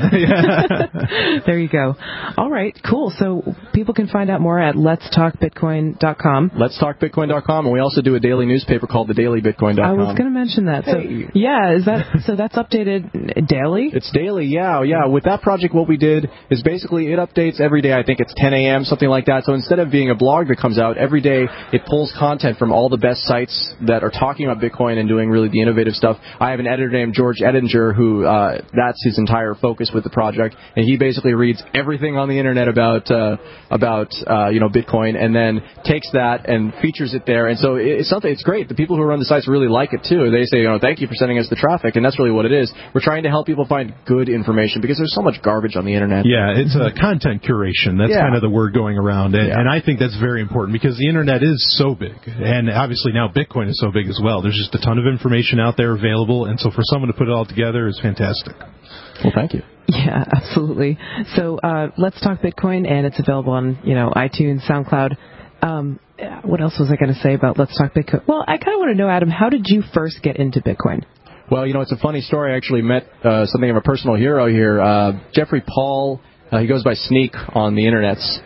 There you go. All right, cool. So people can find out more at lets talk bitcoin dot com. lets talk bitcoin dot com, and we also do a daily newspaper called the daily bitcoin dot com. I was going to mention that. So hey. yeah, is that so? That's updated daily. It's daily, yeah, yeah. With that project, what we did is basically it updates every day. I think it's ten a.m., something like that. So instead of being a blog that comes out every day, it pulls content from all the best sites that are talking about Bitcoin and doing really the innovative innovative stuff. I have an editor named George Edinger who uh, that's his entire focus with the project, and he basically reads everything on the internet about uh, about uh, you know Bitcoin, and then takes that and features it there. And so it's something. It's great. The people who run the sites really like it too. They say, you know, thank you for sending us the traffic, and that's really what it is. We're trying to help people find good information because there's so much garbage on the internet. Yeah, it's a content curation. That's yeah. kind of the word going around, and, yeah. and I think that's very important because the internet is so big, and obviously now Bitcoin is so big as well. There's just a ton of information out there available, and so for someone to put it all together is fantastic. Well, thank you. Yeah, absolutely. So uh, let's talk Bitcoin, and it's available on you know iTunes, SoundCloud. Um, what else was I going to say about Let's Talk Bitcoin? Well, I kind of want to know, Adam, how did you first get into Bitcoin? Well, you know, it's a funny story. I actually met uh, something of a personal hero here. Uh, Jeffrey Paul, uh, he goes by Sneak on the internets.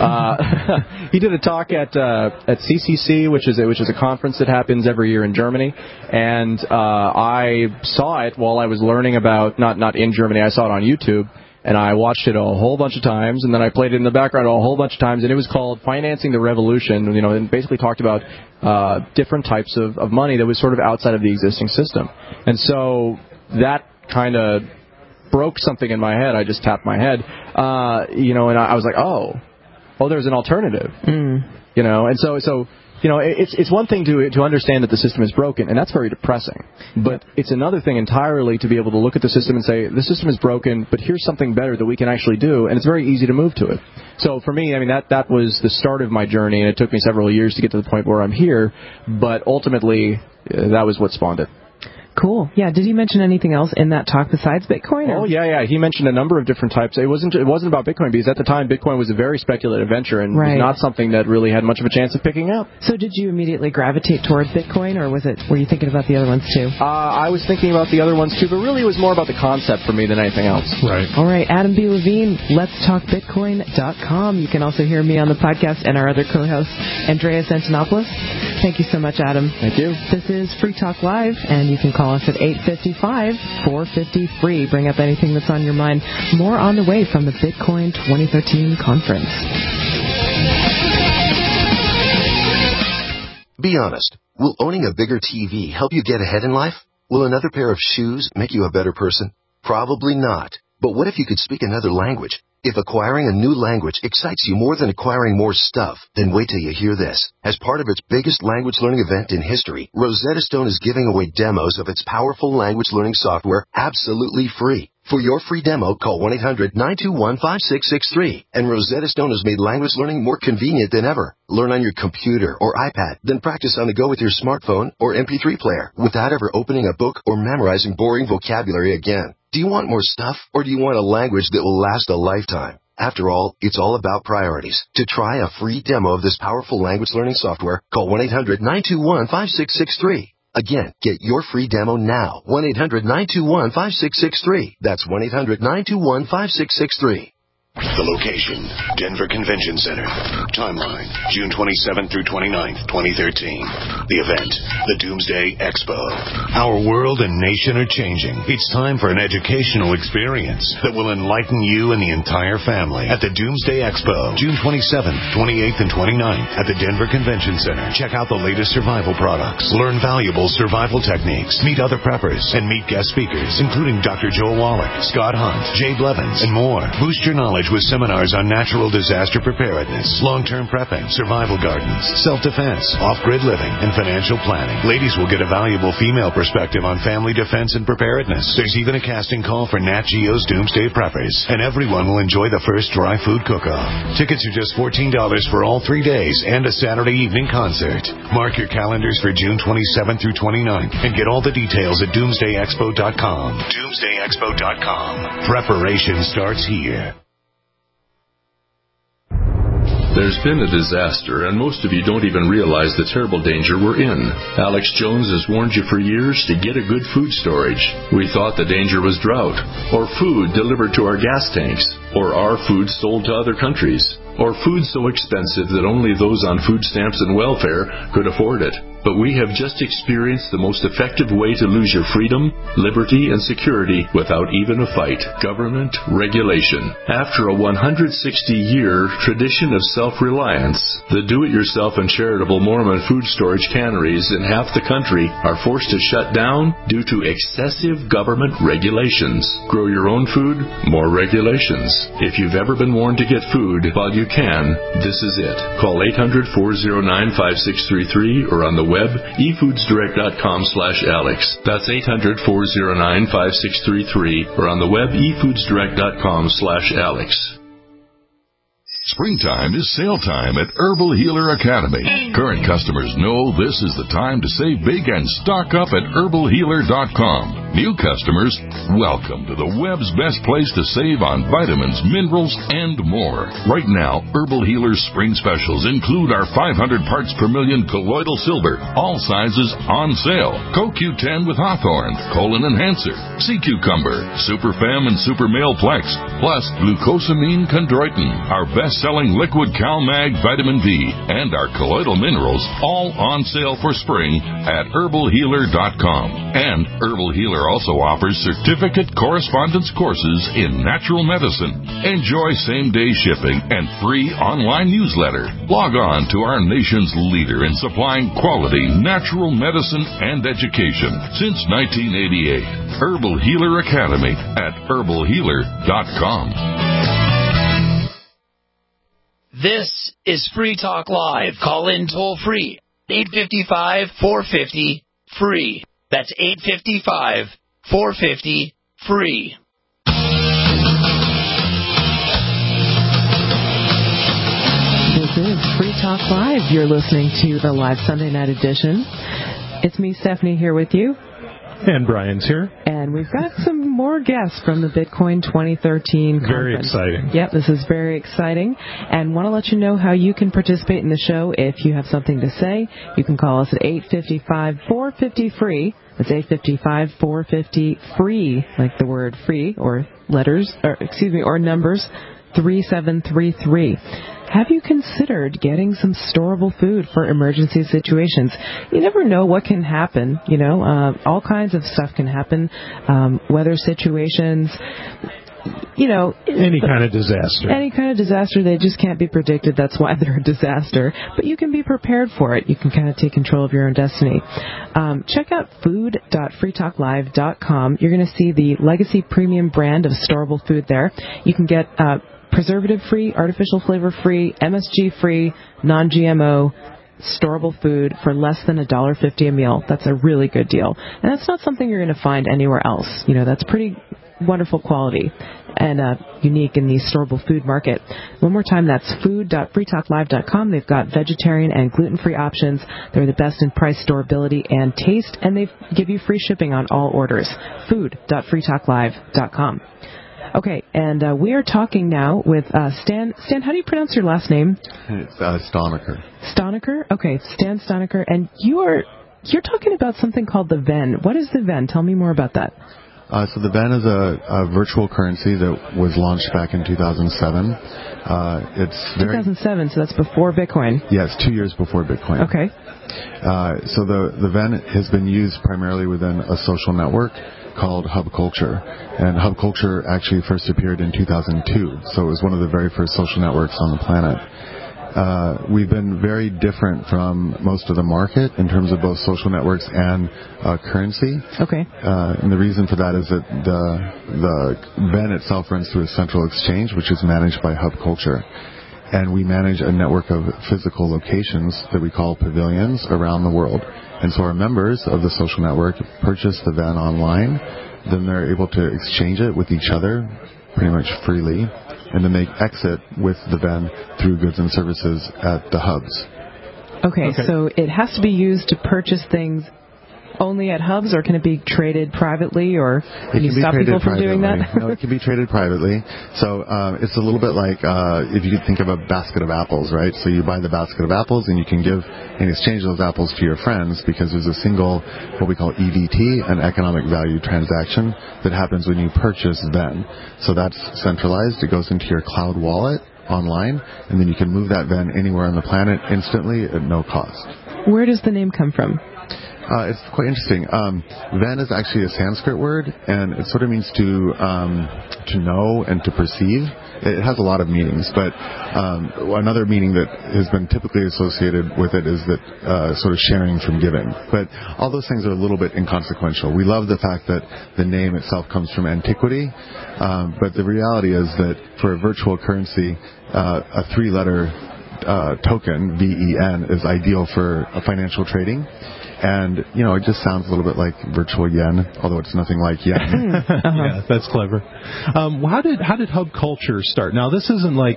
Uh, he did a talk at uh, at C C C, which is a, which is a conference that happens every year in Germany, and uh, I saw it while I was learning about not not in Germany. I saw it on YouTube, and I watched it a whole bunch of times, and then I played it in the background a whole bunch of times, and it was called Financing the Revolution. You know, and basically talked about uh, different types of, of money that was sort of outside of the existing system, and so that kind of broke something in my head. I just tapped my head, uh, you know, and I, I was like, oh. Oh, there's an alternative, mm. you know, and so so you know it's it's one thing to to understand that the system is broken, and that's very depressing. But it's another thing entirely to be able to look at the system and say the system is broken, but here's something better that we can actually do, and it's very easy to move to it. So for me, I mean that that was the start of my journey, and it took me several years to get to the point where I'm here. But ultimately, uh, that was what spawned it. Cool. Yeah. Did he mention anything else in that talk besides Bitcoin? Or? Oh yeah, yeah. He mentioned a number of different types. It wasn't it wasn't about Bitcoin because at the time Bitcoin was a very speculative venture and right. was not something that really had much of a chance of picking up. So did you immediately gravitate towards Bitcoin, or was it? Were you thinking about the other ones too? Uh, I was thinking about the other ones too, but really it was more about the concept for me than anything else. Right. All right. Adam B. Levine, Let's Talk Bitcoin dot com. You can also hear me on the podcast and our other co-host, Andreas Antonopoulos. Thank you so much, Adam. Thank you. This is Free Talk Live, and you can call us at eight five five, four five zero, free. Bring up anything that's on your mind. More on the way from the Bitcoin twenty thirteen conference. Be honest. Will owning a bigger T V help you get ahead in life? Will another pair of shoes make you a better person? Probably not. But what if you could speak another language? If acquiring a new language excites you more than acquiring more stuff, then wait till you hear this. As part of its biggest language learning event in history, Rosetta Stone is giving away demos of its powerful language learning software absolutely free. For your free demo, call one eight hundred nine two one five six six three. And Rosetta Stone has made language learning more convenient than ever. Learn on your computer or iPad, then practice on the go with your smartphone or M P three player without ever opening a book or memorizing boring vocabulary again. Do you want more stuff, or do you want a language that will last a lifetime? After all, it's all about priorities. To try a free demo of this powerful language learning software, call one eight hundred nine two one five six six three. Again, get your free demo now. one eight hundred nine two one five six six three. That's one eight hundred nine two one five six six three. The location, Denver Convention Center. Timeline, June twenty-seventh through twenty-ninth, twenty thirteen. The event, the Doomsday Expo. Our world and nation are changing. It's time for an educational experience that will enlighten you and the entire family at the Doomsday Expo, June twenty-seventh, twenty-eighth, and twenty-ninth at the Denver Convention Center. Check out the latest survival products, learn valuable survival techniques, meet other preppers, and meet guest speakers, including Doctor Joel Wallach, Scott Hunt, Jay Blevins, and more. Boost your knowledge with seminars on natural disaster preparedness, long-term prepping, survival gardens, self-defense, off-grid living, and financial planning. Ladies will get a valuable female perspective on family defense and preparedness. There's even a casting call for Nat Geo's Doomsday Preppers, and everyone will enjoy the first dry food cook-off. Tickets are just fourteen dollars for all three days and a Saturday evening concert. Mark your calendars for June twenty-seventh through twenty-ninth and get all the details at doomsday expo dot com. doomsday expo dot com. Preparation starts here. There's been a disaster, and most of you don't even realize the terrible danger we're in. Alex Jones has warned you for years to get a good food storage. We thought the danger was drought, or food delivered to our gas tanks, or our food sold to other countries, or food so expensive that only those on food stamps and welfare could afford it. but we have just experienced the most effective way to lose your freedom, liberty, and security without even a fight: government regulation. After a one hundred sixty year tradition of self-reliance, the do-it-yourself and charitable Mormon food storage canneries in half the country are forced to shut down due to excessive government regulations. Grow your own food, more regulations. If you've ever been warned to get food while you can, this is it. Call eight hundred, four oh nine, five six three three or on the web e foods direct dot com slash alex. That's eight hundred, four oh nine, five six three three or on the web e foods direct dot com slash alex. Springtime is sale time at Herbal Healer Academy. Current customers know this is the time to save big and stock up at herbal healer dot com. New customers, welcome to the web's best place to save on vitamins, minerals, and more. Right now, Herbal Healer's spring specials include our five hundred parts per million colloidal silver, all sizes on sale. Co Q ten with Hawthorne, Colon Enhancer, Sea Cucumber, Super Fem and Super Male Plex, plus Glucosamine Chondroitin, our best selling liquid CalMag vitamin D, and our colloidal minerals, all on sale for spring at herbal healer dot com. And Herbal Healer also offers certificate correspondence courses in natural medicine. Enjoy same-day shipping and free online newsletter. Log on to our nation's leader in supplying quality natural medicine and education since nineteen eighty-eight. Herbal Healer Academy at herbal healer dot com. This is Free Talk Live. Call in toll free. eight five five, four five zero, free. That's eight five five, four five zero, free. This is Free Talk Live. You're listening to the live Sunday night edition. It's me, Stephanie, here with you. And Brian's here. And we've got some more guests from the Bitcoin twenty thirteen conference. Very exciting. Yep, this is very exciting. And want to let you know how you can participate in the show. If you have something to say, you can call us at eight five five, four five zero, free. That's eight five five, four five zero, free, like the word free, or letters, or excuse me, or numbers, three seven three three. Have you considered getting some storable food for emergency situations? You never know what can happen. You know, uh, all kinds of stuff can happen. Um, weather situations, you know. Any kind of disaster. Any kind of disaster. They just can't be predicted. That's why they're a disaster. But you can be prepared for it. You can kind of take control of your own destiny. Um, check out food dot free talk live dot com. You're going to see the Legacy Premium brand of storable food there. You can get uh, preservative-free, artificial flavor-free, M S G-free, non-G M O, storable food for less than one dollar fifty a meal. That's a really good deal. And that's not something you're going to find anywhere else. You know, that's pretty wonderful quality and uh, unique in the storable food market. One more time, that's food dot free talk live dot com. They've got vegetarian and gluten-free options. They're the best in price, storability, and taste, and they give you free shipping on all orders. food dot free talk live dot com. Okay, and uh, we are talking now with uh, Stan. Stan, how do you pronounce your last name? It's uh, Stonecker. Stonecker? Okay, Stan Stonecker. And you are, you're talking about something called the Ven. What is the Ven? Tell me more about that. Uh, so the Ven is a, a virtual currency that was launched back in two thousand seven. Uh, it's very, two thousand seven, so that's before Bitcoin. Yes, two years before Bitcoin. Okay. Uh, so the, the Ven has been used primarily within a social network called Hub Culture. And Hub Culture actually first appeared in two thousand two, so it was one of the very first social networks on the planet. Uh, we've been very different from most of the market in terms of both social networks and uh, currency. Okay. Uh, and the reason for that is that the the Ven itself runs through a central exchange, which is managed by Hub Culture. And we manage a network of physical locations that we call pavilions around the world. And so our members of the social network purchase the Ven online, then they're able to exchange it with each other pretty much freely, and then they exit with the Ven through goods and services at the hubs. Okay, okay, so it has to be used to purchase things only at hubs, or can it be traded privately, or can you stop people from doing that? No, it can be traded privately. So um, it's a little bit like uh, if you think of a basket of apples, right? So you buy the basket of apples, and you can give and exchange those apples to your friends because there's a single, what we call E V T, an economic value transaction, that happens when you purchase Ven. So that's centralized. It goes into your cloud wallet online, and then you can move that Ven anywhere on the planet instantly at no cost. where does the name come from? Uh, it's quite interesting. Um, Ven is actually a Sanskrit word, and it sort of means to um, to know and to perceive. It has a lot of meanings, but um, another meaning that has been typically associated with it is that uh, sort of sharing from giving. But all those things are a little bit inconsequential. We love the fact that the name itself comes from antiquity, um, but the reality is that for a virtual currency, uh, a three-letter uh, token, V E N, is ideal for uh, financial trading. And, you know, it just sounds a little bit like virtual yen, although it's nothing like yen. uh-huh. Yeah, that's clever. Um, how did how did Hub Culture start? Now, this isn't like,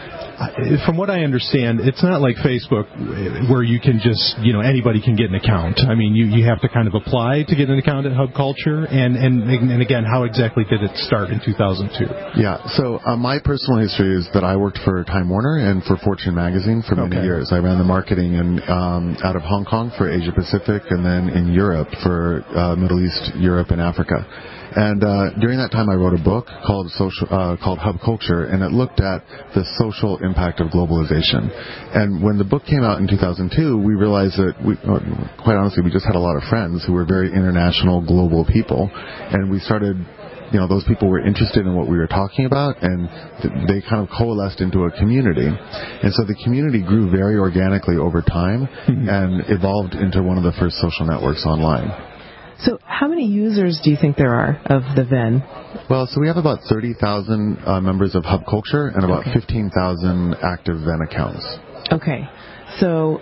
from what I understand, it's not like Facebook where you can just, you know, anybody can get an account. I mean, you, you have to kind of apply to get an account at Hub Culture. And, and, and again, how exactly did it start in two thousand two? Yeah, so uh, my personal history is that I worked for Time Warner and for Fortune Magazine for many okay. years. I ran the marketing in, um, out of Hong Kong for Asia Pacific and then in Europe for uh, Middle East, Europe, and Africa. And uh, during that time, I wrote a book called social, uh, called Hub Culture, and it looked at the social impact of globalization. And when the book came out in two thousand two, we realized that, we, quite honestly, we just had a lot of friends who were very international, global people, and we started. You know, those people were interested in what we were talking about, and th- they kind of coalesced into a community. And so the community grew very organically over time mm-hmm. and evolved into one of the first social networks online. So how many users do you think there are of the Ven? Well, so we have about thirty thousand uh, members of Hub Culture and about okay. fifteen thousand active Ven accounts. Okay. So,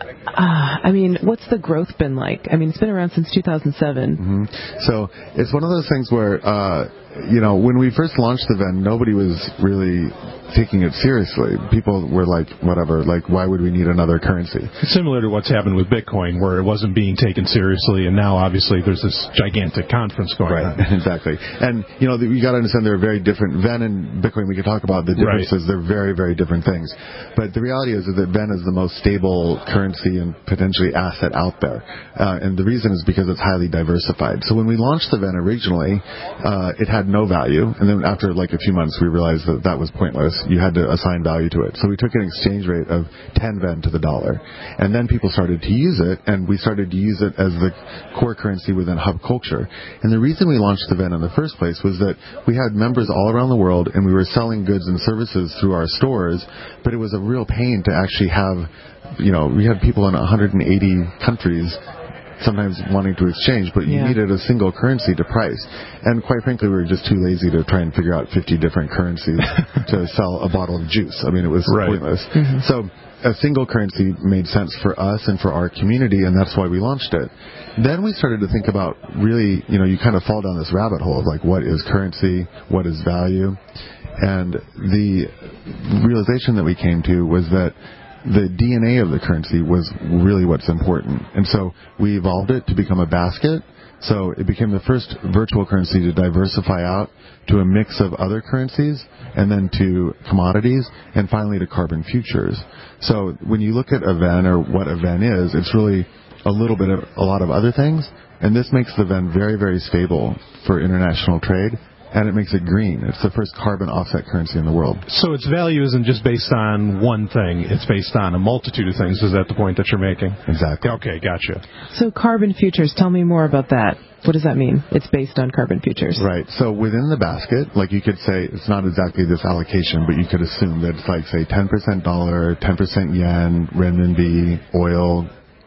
uh, I mean, what's the growth been like? I mean, it's been around since two thousand seven. Mm-hmm. So it's one of those things where, uh, you know, when we first launched the Ven, nobody was really taking it seriously. People were like, whatever, like, why would we need another currency? Similar to what's happened with Bitcoin, where it wasn't being taken seriously, and now, obviously, there's this gigantic conference going right. on. Exactly. And, you know, you got to understand they're very different. Ven and Bitcoin, we could talk about the differences. Right. They're very, very different things. But the reality is that Ven is the most stable currency and potentially asset out there. Uh, and the reason is because it's highly diversified. So when we launched the Ven originally, uh, it had no value. And then after, like, a few months, we realized that that was pointless. You had to assign value to it. So we took an exchange rate of ten Ven to the dollar. And then people started to use it, and we started to use it as the core currency within Hub Culture. And the reason we launched the Ven in the first place was that we had members all around the world, and we were selling goods and services through our stores, but it was a real pain to actually have, you know, we had people in one hundred eighty countries sometimes wanting to exchange, but you yeah. needed a single currency to price. And quite frankly, we were just too lazy to try and figure out fifty different currencies to sell a bottle of juice. I mean, it was right. pointless. Mm-hmm. So a single currency made sense for us and for our community, and that's why we launched it. Then we started to think about really, you know, you kind of fall down this rabbit hole of like, what is currency? What is value? And the realization that we came to was that the D N A of the currency was really what's important. And so we evolved it to become a basket. So it became the first virtual currency to diversify out to a mix of other currencies, and then to commodities, and finally to carbon futures. So when you look at a Ven, or what a Ven is, it's really a little bit of a lot of other things. And this makes the Ven very, very stable for international trade. And it makes it green. It's the first carbon offset currency in the world. So its value isn't just based on one thing. It's based on a multitude of things. Is that the point that you're making? Exactly. Okay, gotcha. So carbon futures, tell me more about that. What does that mean? It's based on carbon futures. Right. So within the basket, like you could say, it's not exactly this allocation, but you could assume that it's like, say, ten percent dollar, ten percent yen, renminbi, oil,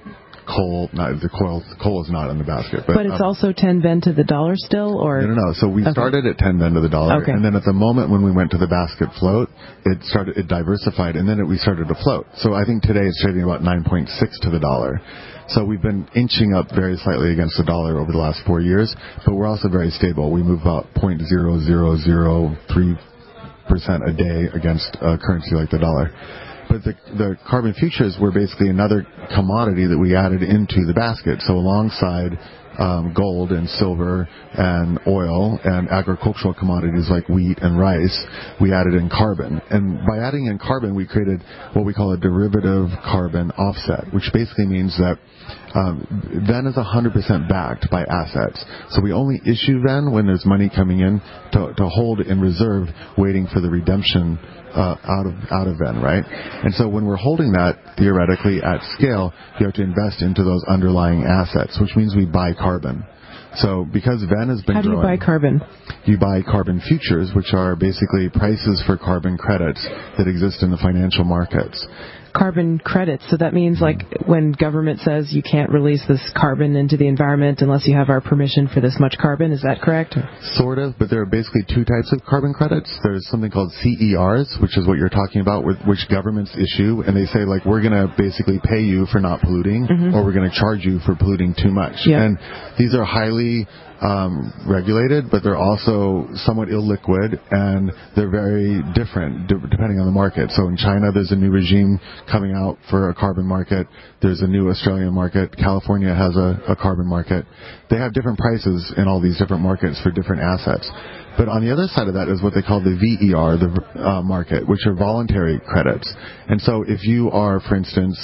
coal. Not the coal. Coal is not in the basket, but, but it's um, also ten Ven to the dollar still, or no, no, no. So we okay. started at ten Ven to the dollar, okay. and then at the moment when we went to the basket float, it started it diversified, and then it, we started to float. So I think today it's trading about nine point six to the dollar. So we've been inching up very slightly against the dollar over the last four years, but we're also very stable. We move about zero point zero zero zero three percent a day against a currency like the dollar. But the, the carbon futures were basically another commodity that we added into the basket. So alongside um, gold and silver and oil and agricultural commodities like wheat and rice, we added in carbon. And by adding in carbon, we created what we call a derivative carbon offset, which basically means that um, Ven is one hundred percent backed by assets. So we only issue Ven when there's money coming in to, to hold in reserve, waiting for the redemption uh, out of out of Venn, right? And so when we're holding that theoretically at scale, you have to invest into those underlying assets, which means we buy carbon. So because Venn has been How do you growing, buy carbon? You buy carbon futures, which are basically prices for carbon credits that exist in the financial markets. Carbon credits. So that means, like, when government says you can't release this carbon into the environment unless you have our permission for this much carbon. Is that correct? Sort of, but there are basically two types of carbon credits. There's something called C E Rs, which is what you're talking about, which governments issue, and they say, like, we're going to basically pay you for not polluting, mm-hmm. or we're going to charge you for polluting too much. Yep. And these are highly um, regulated, but they're also somewhat illiquid, and they're very different d- depending on the market. So in China, there's a new regime coming out for a carbon market. There's a new Australian market. California has a, a carbon market. They have different prices in all these different markets for different assets. But on the other side of that is what they call the V E R, the uh, market, which are voluntary credits. And so if you are, for instance,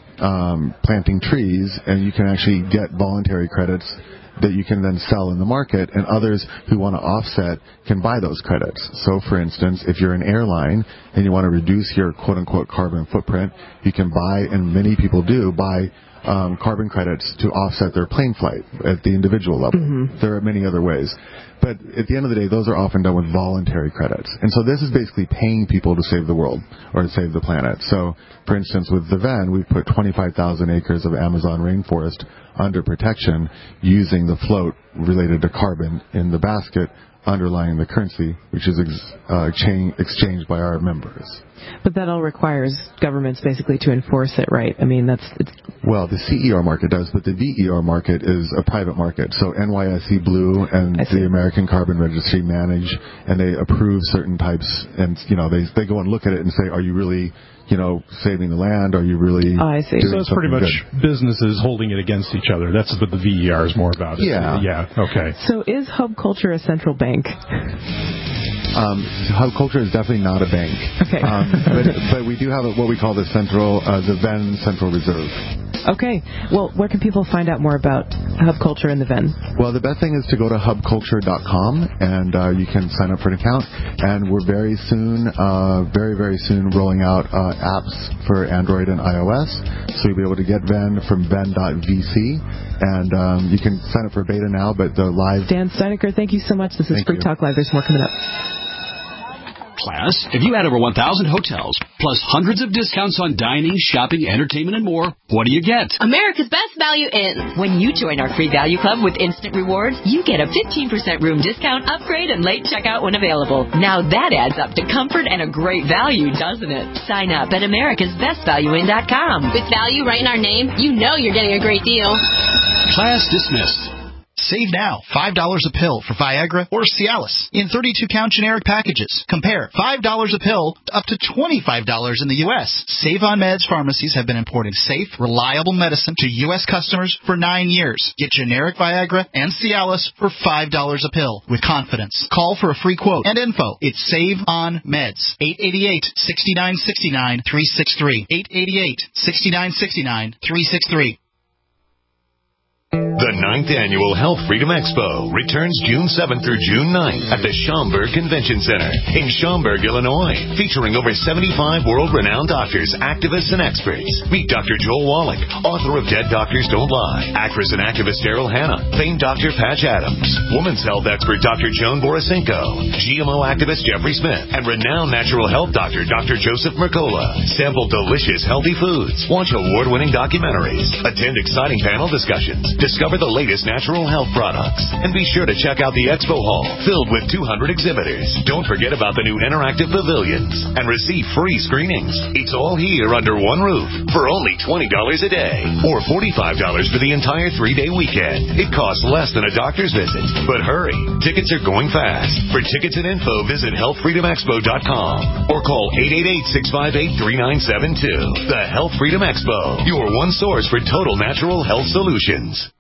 um, planting trees, and you can actually get voluntary credits that you can then sell in the market, and others who want to offset can buy those credits. So, for instance, if you're an airline and you want to reduce your quote-unquote carbon footprint, you can buy, and many people do, buy um, carbon credits to offset their plane flight at the individual level. Mm-hmm. There are many other ways. But at the end of the day, those are often done with voluntary credits. And so this is basically paying people to save the world or to save the planet. So, for instance, with the Venn, we've put twenty-five thousand acres of Amazon rainforest under protection using the float related to carbon in the basket underlying the currency, which is ex- uh, chain, exchanged by our members. But that all requires governments basically to enforce it, right? I mean, that's... It's... Well, the C E R market does, but the V E R market is a private market. So N Y S E Blue and the American Carbon Registry manage, and they approve certain types, and, you know, they they go and look at it and say, are you really, you know, saving the land? Are you really oh, I see. doing So it's pretty much good? Businesses holding it against each other. That's what the V E R is more about. Yeah. Yeah, okay. So is Hub Culture a central bank? Um, Hub Culture is definitely not a bank. Okay. Um, but, but we do have what we call the central, uh, the Venn Central Reserve. Okay. Well, where can people find out more about Hub Culture and the Venn? Well, the best thing is to go to hub culture dot com, and uh, you can sign up for an account. And we're very soon, uh, very, very soon rolling out uh, apps for Android and iOS. So you'll be able to get Venn from venn dot v c. And um, you can sign up for beta now, but the live... Dan Steinecker, thank you so much. This is Thank Free you. Talk Live. There's more coming up. Class, if you had over one thousand hotels, plus hundreds of discounts on dining, shopping, entertainment, and more, what do you get? America's Best Value Inns. When you join our free value club with instant rewards, you get a fifteen percent room discount, upgrade, and late checkout when available. Now that adds up to comfort and a great value, doesn't it? Sign up at americas best value inn dot com. With value right in our name, you know you're getting a great deal. Class dismissed. Save now, five dollars a pill for Viagra or Cialis in thirty-two count generic packages. Compare five dollars a pill to up to twenty-five dollars in the U S Save on Meds pharmacies have been importing safe, reliable medicine to U S customers for nine years. Get generic Viagra and Cialis for five dollars a pill with confidence. Call for a free quote and info. It's Save on Meds. eight eight eight, six nine six nine, three six three. eight eight eight, six nine six nine, three six three. The ninth Annual Health Freedom Expo returns June seventh through June ninth at the Schaumburg Convention Center in Schaumburg, Illinois, featuring over seventy-five world-renowned doctors, activists, and experts. Meet Doctor Joel Wallach, author of Dead Doctors Don't Lie, actress and activist Daryl Hannah, famed Doctor Patch Adams, women's health expert Doctor Joan Borisenko, G M O activist Jeffrey Smith, and renowned natural health doctor Doctor Joseph Mercola. Sample delicious, healthy foods. Watch award-winning documentaries. Attend exciting panel discussions. Discover the latest natural health products. And be sure to check out the Expo Hall, filled with two hundred exhibitors. Don't forget about the new interactive pavilions. And receive free screenings. It's all here under one roof for only twenty dollars a day. Or forty-five dollars for the entire three-day weekend. It costs less than a doctor's visit. But hurry, tickets are going fast. For tickets and info, visit health freedom expo dot com or call eight eight eight, six five eight, three nine seven two. The Health Freedom Expo, your one source for total natural health solutions.